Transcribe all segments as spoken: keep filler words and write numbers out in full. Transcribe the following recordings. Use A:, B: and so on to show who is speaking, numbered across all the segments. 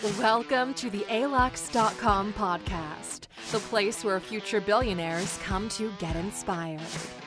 A: Welcome to the A L U X dot com podcast, the place where future billionaires come to get inspired.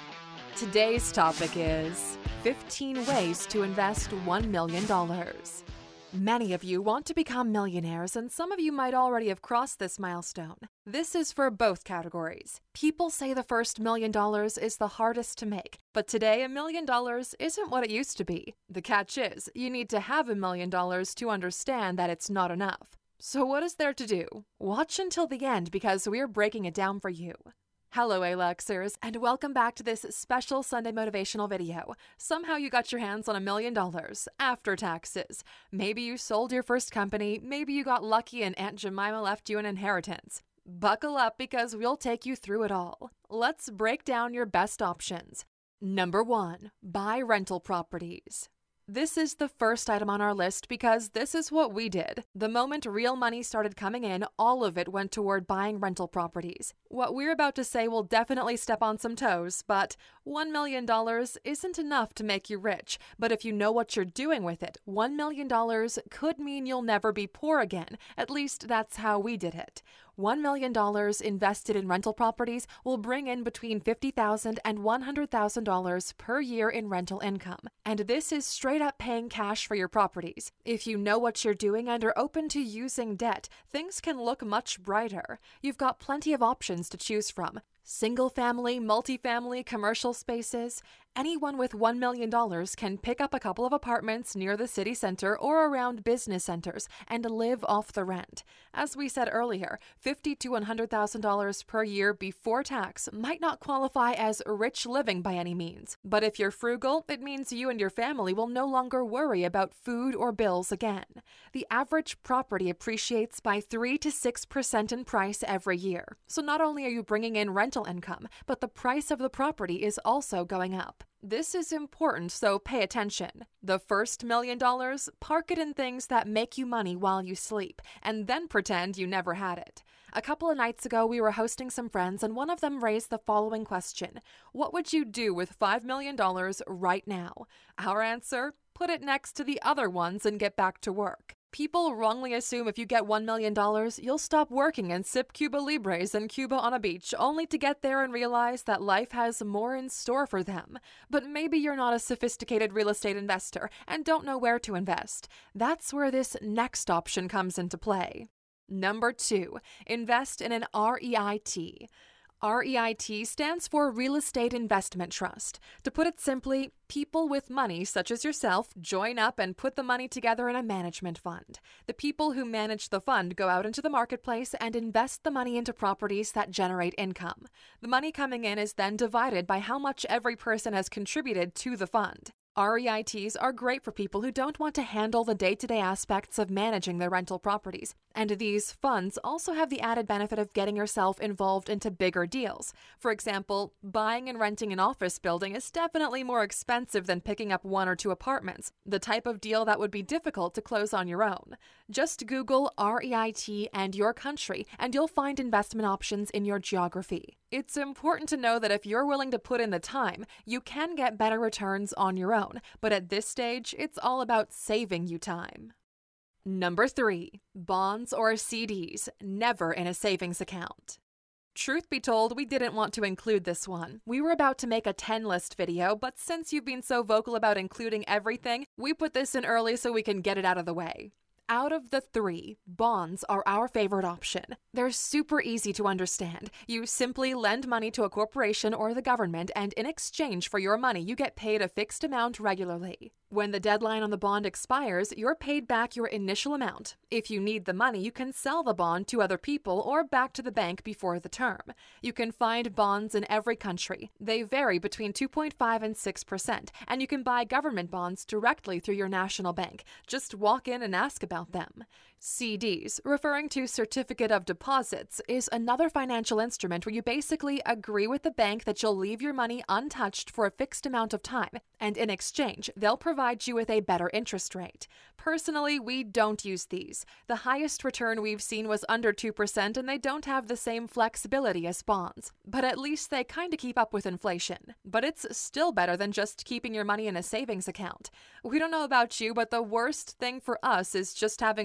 A: Today's topic is fifteen ways to invest one million dollars. Many of you want to become millionaires, and some of you might already have crossed this milestone. This is for both categories. People say the first million dollars is the hardest to make, but today a million dollars isn't what it used to be. The catch is, you need to have a million dollars to understand that it's not enough. So what is there to do? Watch until the end because we're breaking it down for you. Hello, A L U Xers, and welcome back to this special Sunday motivational video. Somehow you got your hands on a million dollars after taxes. Maybe you sold your first company, maybe you got lucky and Aunt Jemima left you an inheritance. Buckle up because we'll take you through it all. Let's break down your best options. Number one, buy rental properties. This is the first item on our list because this is what we did. The moment real money started coming in, all of it went toward buying rental properties. What we're about to say will definitely step on some toes, but one million dollars isn't enough to make you rich. But if you know what you're doing with it, one million dollars could mean you'll never be poor again. At least that's how we did it. one million dollars invested in rental properties will bring in between fifty thousand dollars and one hundred thousand dollars per year in rental income. And this is straight up paying cash for your properties. If you know what you're doing and are open to using debt, things can look much brighter. You've got plenty of options to choose from. Single family, multifamily, commercial spaces. Anyone with one million dollars can pick up a couple of apartments near the city center or around business centers and live off the rent. As we said earlier, fifty thousand to one hundred thousand dollars per year before tax might not qualify as rich living by any means. But if you're frugal, it means you and your family will no longer worry about food or bills again. The average property appreciates by three to six percent in price every year. So not only are you bringing in rental income, but the price of the property is also going up. This is important, so pay attention. The first million dollars, park it in things that make you money while you sleep, and then pretend you never had it. A couple of nights ago, we were hosting some friends, and one of them raised the following question: what would you do with five million dollars right now? Our answer: put it next to the other ones and get back to work. People wrongly assume if you get one million dollars, you'll stop working and sip Cuba Libres in Cuba on a beach, only to get there and realize that life has more in store for them. But maybe you're not a sophisticated real estate investor and don't know where to invest. That's where this next option comes into play. Number two, invest in an R E I T. R E I T stands for Real Estate Investment Trust. To put it simply, people with money, such as yourself, join up and put the money together in a management fund. The people who manage the fund go out into the marketplace and invest the money into properties that generate income. The money coming in is then divided by how much every person has contributed to the fund. R E I Ts are great for people who don't want to handle the day-to-day aspects of managing their rental properties. And these funds also have the added benefit of getting yourself involved into bigger deals. For example, buying and renting an office building is definitely more expensive than picking up one or two apartments, the type of deal that would be difficult to close on your own. Just Google R E I T and your country, and you'll find investment options in your geography. It's important to know that if you're willing to put in the time, you can get better returns on your own, but at this stage, it's all about saving you time. Number three, bonds or C Ds, never in a savings account. Truth be told, we didn't want to include this one. We were about to make a ten list video, but since you've been so vocal about including everything, we put this in early so we can get it out of the way. Out of the three, bonds are our favorite option. They're super easy to understand. You simply lend money to a corporation or the government, and in exchange for your money, you get paid a fixed amount regularly. When the deadline on the bond expires, you're paid back your initial amount. If you need the money, you can sell the bond to other people or back to the bank before the term. You can find bonds in every country. They vary between two point five and six percent, and you can buy government bonds directly through your national bank. Just walk in and ask about them. C Ds, referring to Certificate of Deposits, is another financial instrument where you basically agree with the bank that you'll leave your money untouched for a fixed amount of time, and in exchange, they'll provide you with a better interest rate. Personally, we don't use these. The highest return we've seen was under two percent, and they don't have the same flexibility as bonds. But at least they kind of keep up with inflation. But it's still better than just keeping your money in a savings account. We don't know about you, but the worst thing for us is just having money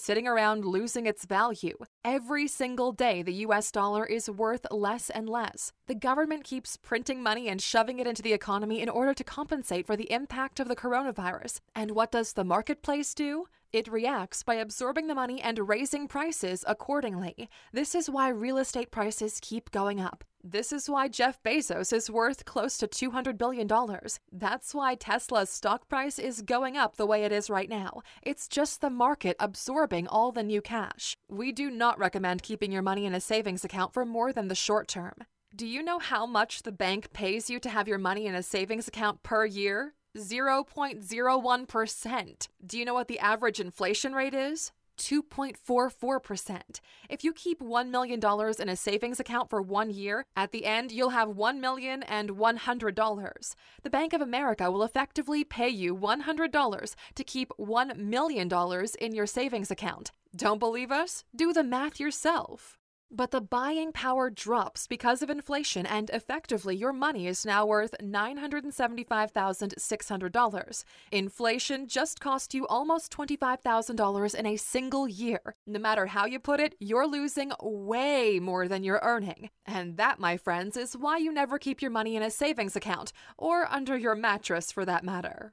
A: sitting around losing its value. Every single day, the U S dollar is worth less and less. The government keeps printing money and shoving it into the economy in order to compensate for the impact of the coronavirus. And what does the marketplace do? It reacts by absorbing the money and raising prices accordingly. This is why real estate prices keep going up. This is why Jeff Bezos is worth close to two hundred billion dollars. That's why Tesla's stock price is going up the way it is right now. It's just the market absorbing all the new cash. We do not recommend keeping your money in a savings account for more than the short term. Do you know how much the bank pays you to have your money in a savings account per year? zero point zero one percent. Do you know what the average inflation rate is? two point four four percent. If you keep one million dollars in a savings account for one year, at the end you'll have one million one hundred dollars. The Bank of America will effectively pay you one hundred dollars to keep one million dollars in your savings account. Don't believe us? Do the math yourself. But the buying power drops because of inflation, and effectively your money is now worth nine hundred seventy-five thousand six hundred dollars. Inflation just cost you almost twenty-five thousand dollars in a single year. No matter how you put it, you're losing way more than you're earning. And that, my friends, is why you never keep your money in a savings account, or under your mattress for that matter.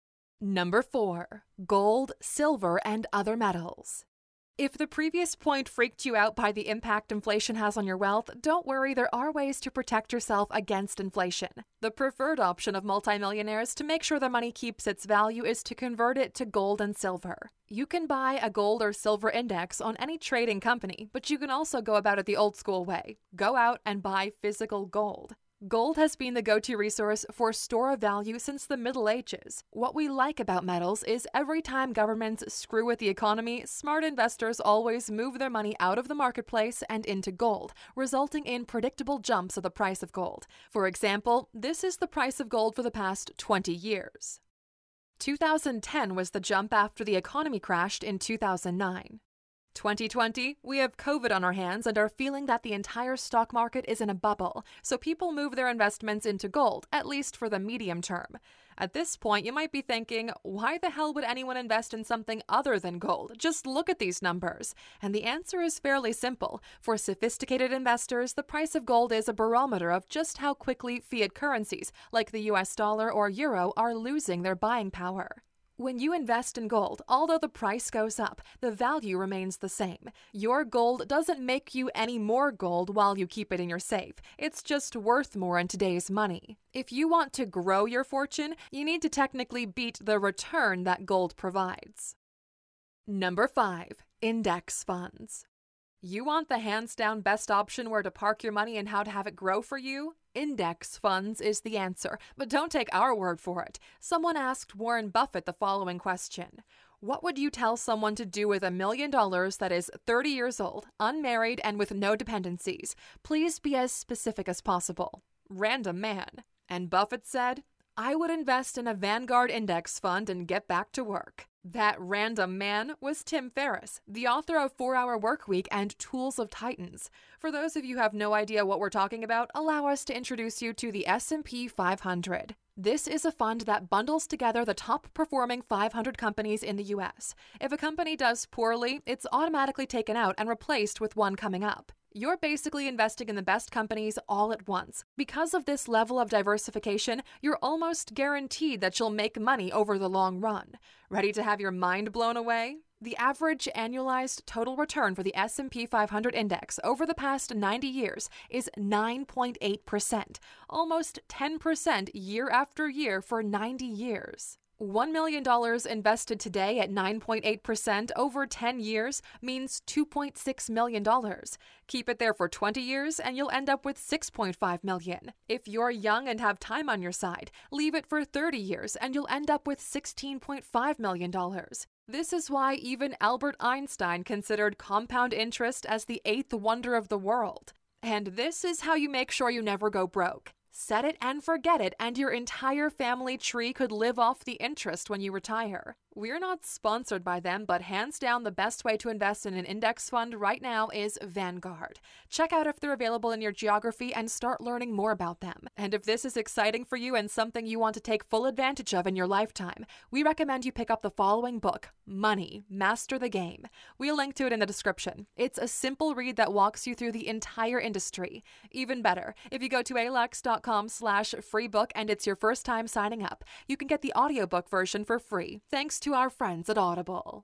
A: Number four, gold, silver, and other metals. If the previous point freaked you out by the impact inflation has on your wealth, don't worry, there are ways to protect yourself against inflation. The preferred option of multimillionaires to make sure their money keeps its value is to convert it to gold and silver. You can buy a gold or silver index on any trading company, but you can also go about it the old school way. Go out and buy physical gold. Gold has been the go-to resource for store of value since the Middle Ages. What we like about metals is every time governments screw with the economy, smart investors always move their money out of the marketplace and into gold, resulting in predictable jumps of the price of gold. For example, this is the price of gold for the past twenty years. two thousand ten was the jump after the economy crashed in two thousand nine. twenty twenty, we have COVID on our hands and are feeling that the entire stock market is in a bubble, so people move their investments into gold, at least for the medium term. At this point, you might be thinking, why the hell would anyone invest in something other than gold? Just look at these numbers. And the answer is fairly simple. For sophisticated investors, the price of gold is a barometer of just how quickly fiat currencies, like the U S dollar or euro, are losing their buying power. When you invest in gold, although the price goes up, the value remains the same. Your gold doesn't make you any more gold while you keep it in your safe. It's just worth more in today's money. If you want to grow your fortune, you need to technically beat the return that gold provides. Number five, index funds. You want the hands-down best option where to park your money and how to have it grow for you? Index funds is the answer, but don't take our word for it. Someone asked Warren Buffett the following question. What would you tell someone to do with a million dollars that is thirty years old, unmarried, and with no dependencies? Please be as specific as possible. Random man. And Buffett said, I would invest in a Vanguard index fund and get back to work. That random man was Tim Ferriss, the author of four hour Workweek and Tools of Titans. For those of you who have no idea what we're talking about, allow us to introduce you to the S and P five hundred. This is a fund that bundles together the top-performing five hundred companies in the U S. If a company does poorly, it's automatically taken out and replaced with one coming up. You're basically investing in the best companies all at once. Because of this level of diversification, you're almost guaranteed that you'll make money over the long run. Ready to have your mind blown away? The average annualized total return for the S and P five hundred index over the past ninety years is nine point eight percent, almost ten percent year after year for ninety years. one million dollars invested today at nine point eight percent over ten years means two point six million dollars. Keep it there for twenty years and you'll end up with six point five million dollars. If you're young and have time on your side, leave it for thirty years and you'll end up with sixteen point five million dollars. This is why even Albert Einstein considered compound interest as the eighth wonder of the world. And this is how you make sure you never go broke. Set it and forget it, and your entire family tree could live off the interest when you retire. We're not sponsored by them, but hands down, the best way to invest in an index fund right now is Vanguard. Check out if they're available in your geography and start learning more about them. And if this is exciting for you and something you want to take full advantage of in your lifetime, we recommend you pick up the following book, Money, Master the Game. We'll link to it in the description. It's a simple read that walks you through the entire industry. Even better, if you go to alux.com slash free book and it's your first time signing up, you can get the audiobook version for free, thanks to our friends at Audible.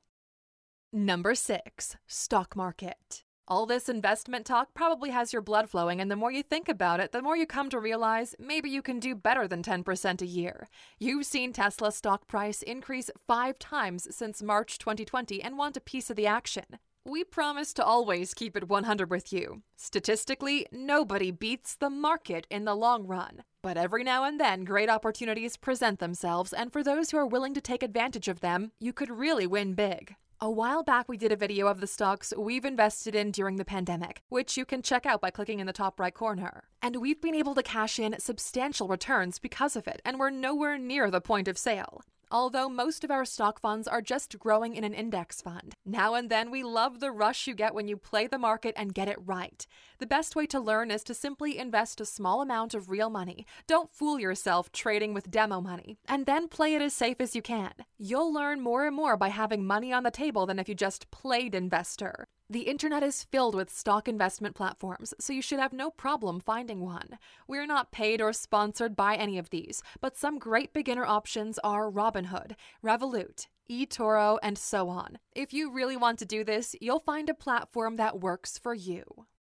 A: Number six, stock market. All this investment talk probably has your blood flowing, and the more you think about it, the more you come to realize maybe you can do better than ten percent a year. You've seen Tesla's stock price increase five times since March twenty twenty and want a piece of the action. We promise to always keep it one hundred with you. Statistically, nobody beats the market in the long run. But every now and then, great opportunities present themselves, and for those who are willing to take advantage of them, you could really win big. A while back, we did a video of the stocks we've invested in during the pandemic, which you can check out by clicking in the top right corner. And we've been able to cash in substantial returns because of it, and we're nowhere near the point of sale. Although most of our stock funds are just growing in an index fund. Now and then we love the rush you get when you play the market and get it right. The best way to learn is to simply invest a small amount of real money. Don't fool yourself trading with demo money, and then play it as safe as you can. You'll learn more and more by having money on the table than if you just played investor. The internet is filled with stock investment platforms, so you should have no problem finding one. We're not paid or sponsored by any of these, but some great beginner options are Robinhood, Revolut, eToro, and so on. If you really want to do this, you'll find a platform that works for you.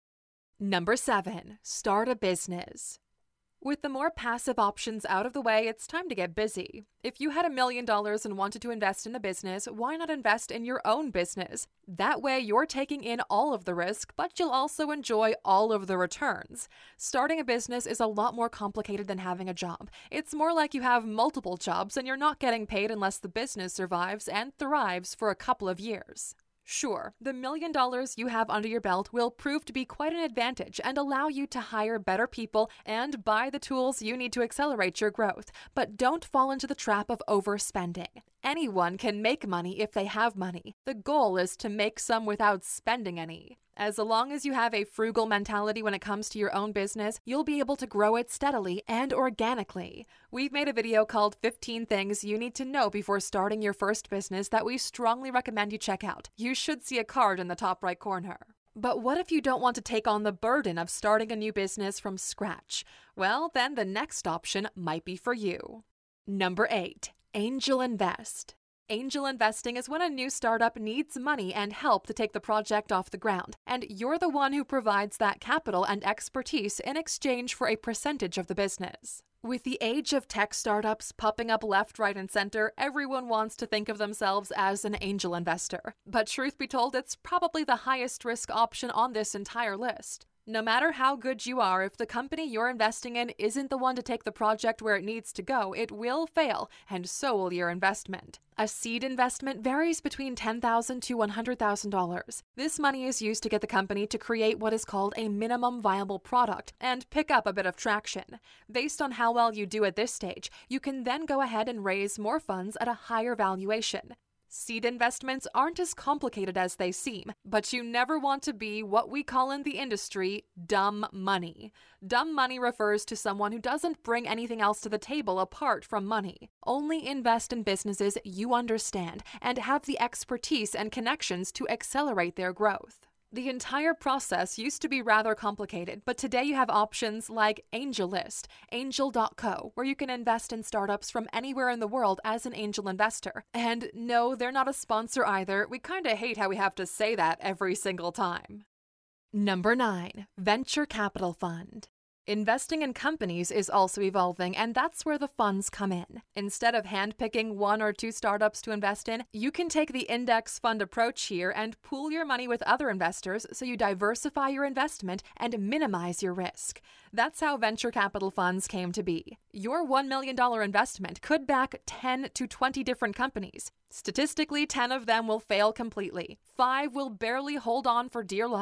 A: Number seven, start a business. With the more passive options out of the way, it's time to get busy. If you had a million dollars and wanted to invest in a business, why not invest in your own business? That way, you're taking in all of the risk, but you'll also enjoy all of the returns. Starting a business is a lot more complicated than having a job. It's more like you have multiple jobs and you're not getting paid unless the business survives and thrives for a couple of years. Sure, the million dollars you have under your belt will prove to be quite an advantage and allow you to hire better people and buy the tools you need to accelerate your growth, but don't fall into the trap of overspending. Anyone can make money if they have money. The goal is to make some without spending any. As long as you have a frugal mentality when it comes to your own business, you'll be able to grow it steadily and organically. We've made a video called fifteen Things You Need to Know Before Starting Your First Business that we strongly recommend you check out. You should see a card in the top right corner. But what if you don't want to take on the burden of starting a new business from scratch? Well, then the next option might be for you. Number eight, angel invest. Angel investing is when a new startup needs money and help to take the project off the ground, and you're the one who provides that capital and expertise in exchange for a percentage of the business. With the age of tech startups popping up left, right, and center, everyone wants to think of themselves as an angel investor. But truth be told, it's probably the highest risk option on this entire list. No matter how good you are, if the company you're investing in isn't the one to take the project where it needs to go, it will fail, and so will your investment. A seed investment varies between ten thousand dollars to one hundred thousand dollars. This money is used to get the company to create what is called a minimum viable product and pick up a bit of traction. Based on how well you do at this stage, you can then go ahead and raise more funds at a higher valuation. Seed investments aren't as complicated as they seem, but you never want to be what we call in the industry dumb money. Dumb money refers to someone who doesn't bring anything else to the table apart from money. Only invest in businesses you understand and have the expertise and connections to accelerate their growth. The entire process used to be rather complicated, but today you have options like AngelList, Angel dot co, where you can invest in startups from anywhere in the world as an angel investor. And no, they're not a sponsor either. We kinda hate how we have to say that every single time. Number nine, Venture Capital Fund. Investing in companies is also evolving, and that's where the funds come in. Instead of handpicking one or two startups to invest in, you can take the index fund approach here and pool your money with other investors so you diversify your investment and minimize your risk. That's how venture capital funds came to be. Your one million dollars investment could back ten to twenty different companies. Statistically, ten of them will fail completely. Five will barely hold on for dear life.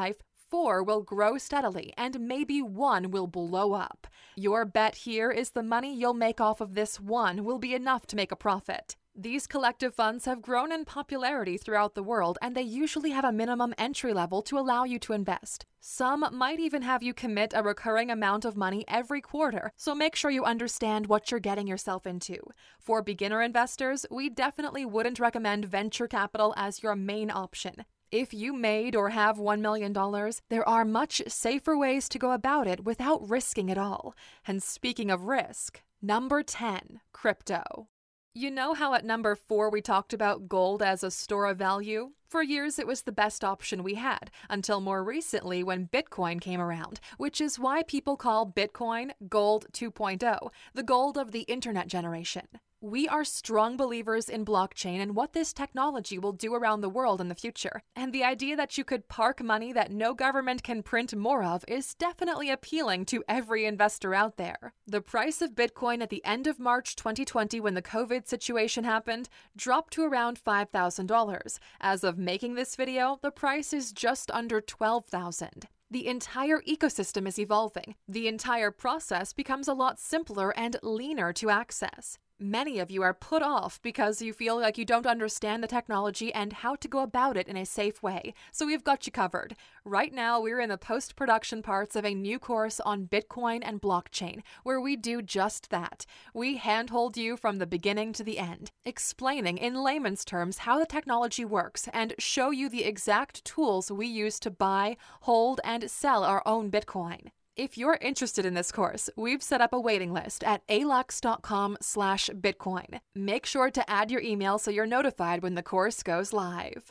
A: four will grow steadily, and maybe one will blow up. Your bet here is the money you'll make off of this one will be enough to make a profit. These collective funds have grown in popularity throughout the world, and they usually have a minimum entry level to allow you to invest. Some might even have you commit a recurring amount of money every quarter, so make sure you understand what you're getting yourself into. For beginner investors, we definitely wouldn't recommend venture capital as your main option. If you made or have one million dollars, there are much safer ways to go about it without risking it all. And speaking of risk, number ten, crypto. You know how at number four we talked about gold as a store of value? For years it was the best option we had, until more recently when Bitcoin came around, which is why people call Bitcoin Gold two point oh, the gold of the internet generation. We are strong believers in blockchain and what this technology will do around the world in the future. And the idea that you could park money that no government can print more of is definitely appealing to every investor out there. The price of Bitcoin at the end of March twenty twenty, when the COVID situation happened, dropped to around five thousand dollars. As of making this video, the price is just under twelve thousand dollars. The entire ecosystem is evolving. The entire process becomes a lot simpler and leaner to access. Many of you are put off because you feel like you don't understand the technology and how to go about it in a safe way, so we've got you covered. Right now, we're in the post-production parts of a new course on Bitcoin and blockchain, where we do just that. We handhold you from the beginning to the end, explaining in layman's terms how the technology works and show you the exact tools we use to buy, hold, and sell our own Bitcoin. If you're interested in this course, we've set up a waiting list at alux.com slash Bitcoin. Make sure to add your email so you're notified when the course goes live.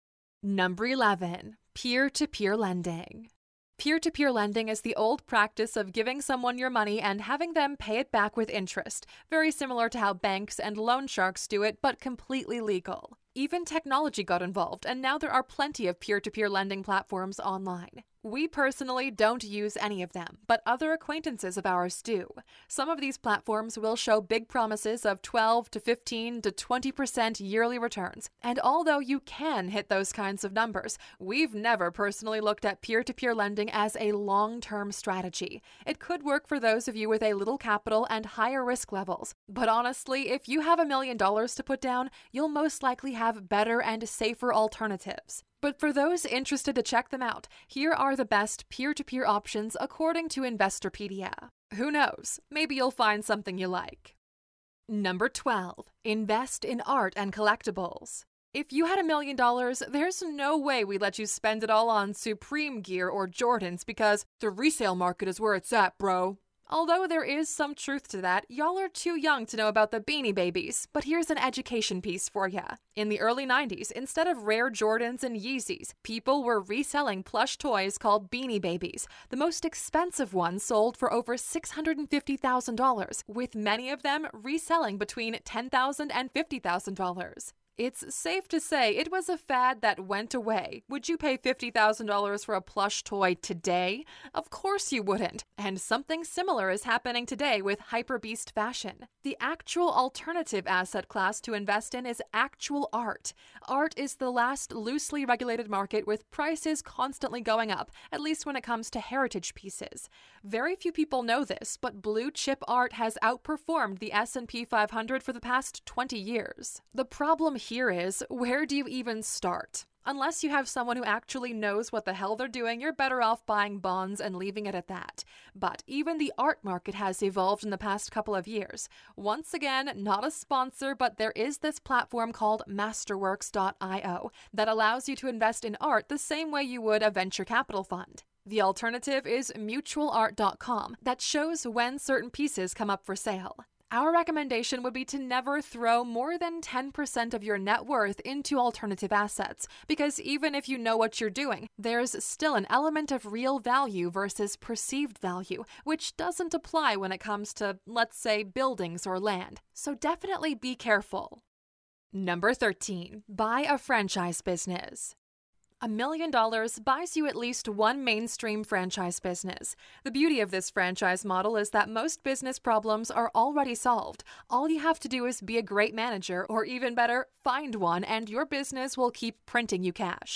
A: Number eleven, peer-to-peer lending. Peer-to-peer lending is the old practice of giving someone your money and having them pay it back with interest, very similar to how banks and loan sharks do it, but completely legal. Even technology got involved, and now there are plenty of peer-to-peer lending platforms online. We personally don't use any of them, but other acquaintances of ours do. Some of these platforms will show big promises of twelve to fifteen to twenty percent yearly returns, and although you can hit those kinds of numbers, we've never personally looked at peer-to-peer lending as a long-term strategy. It could work for those of you with a little capital and higher risk levels, but honestly, if you have a million dollars to put down, you'll most likely have better and safer alternatives. But for those interested to check them out, here are the best peer-to-peer options according to Investopedia. Who knows? Maybe you'll find something you like. Number twelve. Invest in art and collectibles. If you had a million dollars, there's no way we'd let you spend it all on Supreme gear or Jordans because the resale market is where it's at, bro. Although there is some truth to that, y'all are too young to know about the Beanie Babies, but here's an education piece for ya. In the early nineties, instead of rare Jordans and Yeezys, people were reselling plush toys called Beanie Babies. The most expensive ones sold for over six hundred fifty thousand dollars, with many of them reselling between ten thousand dollars and fifty thousand dollars. It's safe to say it was a fad that went away. Would you pay fifty thousand dollars for a plush toy today? Of course you wouldn't. And something similar is happening today with hyperbeast fashion. The actual alternative asset class to invest in is actual art. Art is the last loosely regulated market with prices constantly going up, at least when it comes to heritage pieces. Very few people know this, but blue chip art has outperformed the S and P five hundred for the past twenty years. The problem here is, where do you even start? Unless you have someone who actually knows what the hell they're doing, you're better off buying bonds and leaving it at that. But even the art market has evolved in the past couple of years. Once again, not a sponsor, but there is this platform called masterworks dot i o that allows you to invest in art the same way you would a venture capital fund. The alternative is mutual art dot com that shows when certain pieces come up for sale. Our recommendation would be to never throw more than ten percent of your net worth into alternative assets, because even if you know what you're doing, there's still an element of real value versus perceived value, which doesn't apply when it comes to, let's say, buildings or land. So definitely be careful. Number thirteen. Buy a franchise business. A million dollars buys you at least one mainstream franchise business. The beauty of this franchise model is that most business problems are already solved. All you have to do is be a great manager, or even better, find one, and your business will keep printing you cash.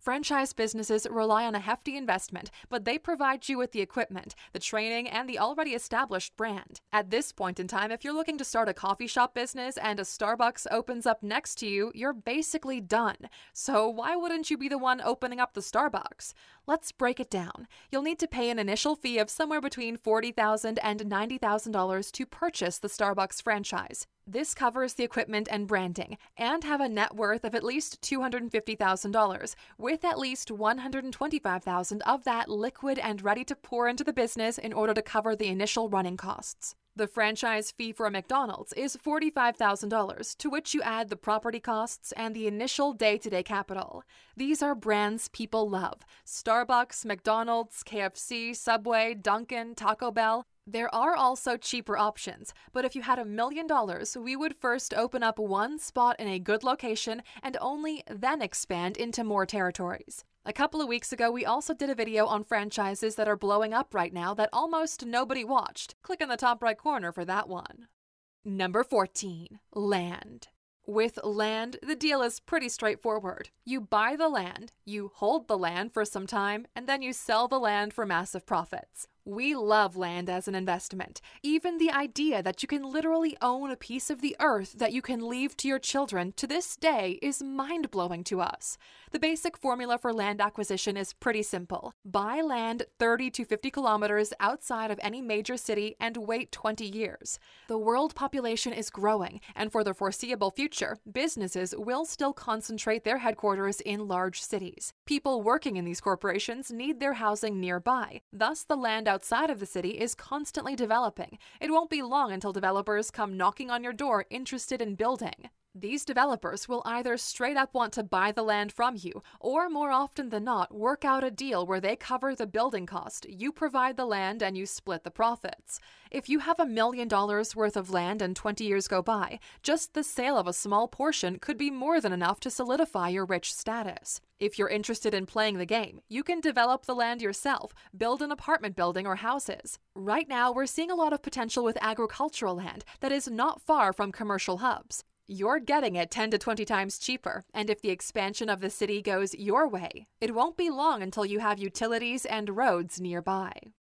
A: Franchise businesses rely on a hefty investment, but they provide you with the equipment, the training, and the already established brand. At this point in time, if you're looking to start a coffee shop business and a Starbucks opens up next to you, you're basically done. So why wouldn't you be the one opening up the Starbucks? Let's break it down. You'll need to pay an initial fee of somewhere between forty thousand dollars and ninety thousand dollars to purchase the Starbucks franchise. This covers the equipment and branding, and have a net worth of at least two hundred fifty thousand dollars, with at least one hundred twenty-five thousand dollars of that liquid and ready to pour into the business in order to cover the initial running costs. The franchise fee for a McDonald's is forty-five thousand dollars, to which you add the property costs and the initial day-to-day capital. These are brands people love: Starbucks, McDonald's, K F C, Subway, Dunkin', Taco Bell. There are also cheaper options, but if you had a million dollars, we would first open up one spot in a good location and only then expand into more territories. A couple of weeks ago, we also did a video on franchises that are blowing up right now that almost nobody watched. Click in the top right corner for that one. Number fourteen. Land. With land, the deal is pretty straightforward. You buy the land, you hold the land for some time, and then you sell the land for massive profits. We love land as an investment. Even the idea that you can literally own a piece of the earth that you can leave to your children to this day is mind-blowing to us. The basic formula for land acquisition is pretty simple. Buy land thirty to fifty kilometers outside of any major city and wait twenty years. The world population is growing, and for the foreseeable future, businesses will still concentrate their headquarters in large cities. People working in these corporations need their housing nearby. Thus, the land outside of the city is constantly developing. It won't be long until developers come knocking on your door interested in building. These developers will either straight up want to buy the land from you, or more often than not, work out a deal where they cover the building cost, you provide the land, and you split the profits. If you have a million dollars worth of land and twenty years go by, just the sale of a small portion could be more than enough to solidify your rich status. If you're interested in playing the game, you can develop the land yourself, build an apartment building or houses. Right now, we're seeing a lot of potential with agricultural land that is not far from commercial hubs. You're getting it ten to twenty times cheaper, and if the expansion of the city goes your way, it won't be long until you have utilities and roads nearby.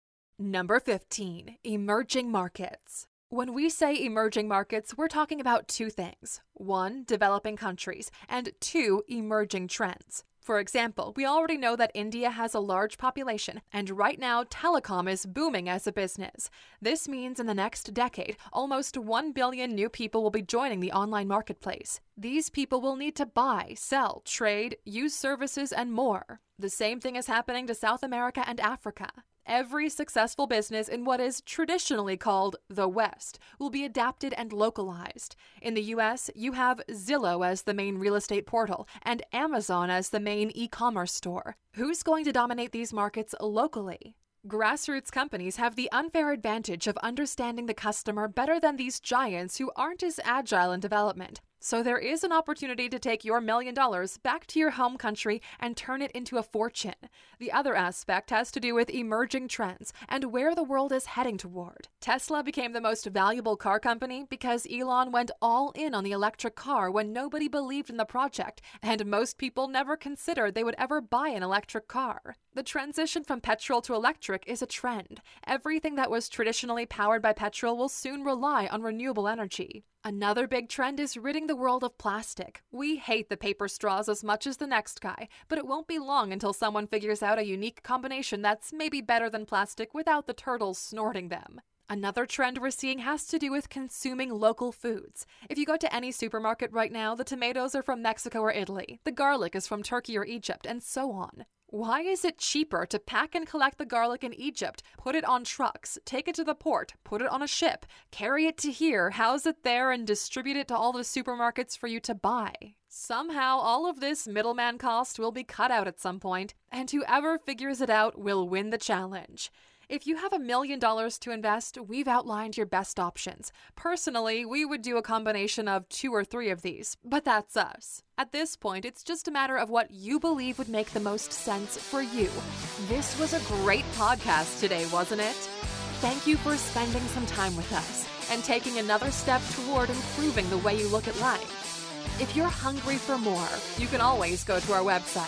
A: Number fifteen. Emerging markets. When we say emerging markets, we're talking about two things. One, developing countries, and two, emerging trends. For example, we already know that India has a large population, and right now telecom is booming as a business. This means in the next decade, almost one billion new people will be joining the online marketplace. These people will need to buy, sell, trade, use services, and more. The same thing is happening to South America and Africa. Every successful business in what is traditionally called the West will be adapted and localized. In the U S, you have Zillow as the main real estate portal and Amazon as the main e-commerce store. Who's going to dominate these markets locally? Grassroots companies have the unfair advantage of understanding the customer better than these giants who aren't as agile in development. So there is an opportunity to take your million dollars back to your home country and turn it into a fortune. The other aspect has to do with emerging trends and where the world is heading toward. Tesla became the most valuable car company because Elon went all in on the electric car when nobody believed in the project, and most people never considered they would ever buy an electric car. The transition from petrol to electric is a trend. Everything that was traditionally powered by petrol will soon rely on renewable energy. Another big trend is ridding the world of plastic. We hate the paper straws as much as the next guy, but it won't be long until someone figures out a unique combination that's maybe better than plastic without the turtles snorting them. Another trend we're seeing has to do with consuming local foods. If you go to any supermarket right now, the tomatoes are from Mexico or Italy, the garlic is from Turkey or Egypt, and so on. Why is it cheaper to pack and collect the garlic in Egypt, put it on trucks, take it to the port, put it on a ship, carry it to here, house it there, and distribute it to all the supermarkets for you to buy? Somehow, all of this middleman cost will be cut out at some point, and whoever figures it out will win the challenge. If you have a million dollars to invest, we've outlined your best options. Personally, we would do a combination of two or three of these, but that's us. At this point, it's just a matter of what you believe would make the most sense for you. This was a great podcast today, wasn't it? Thank you for spending some time with us and taking another step toward improving the way you look at life. If you're hungry for more, you can always go to our website,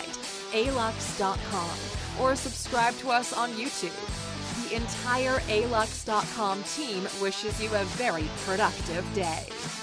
A: A lux dot com or subscribe to us on YouTube. The entire A lux dot com team wishes you a very productive day.